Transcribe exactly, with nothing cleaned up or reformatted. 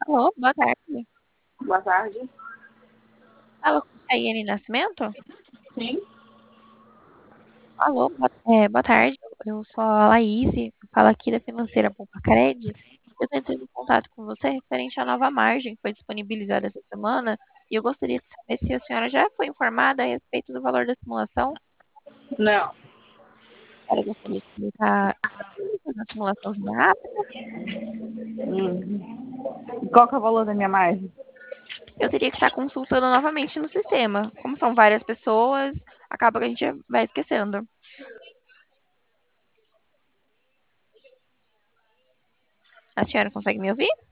Alô, boa tarde. Boa tarde. Alô, Chayane Nascimento? Sim. Alô, boa, é, boa tarde. Eu sou a Laís, falo aqui da Financeira Poupa Cred. Eu estou entrando em contato com você referente à nova margem que foi disponibilizada essa semana e eu gostaria de saber se a senhora já foi informada a respeito do valor da simulação. Não. Eu gostaria de explicar a simulaçãozinha rápida. Hum. Qual que é o valor da minha margem? Eu teria que estar consultando novamente no sistema. Como são várias pessoas, acaba que a gente vai esquecendo. A senhora consegue me ouvir?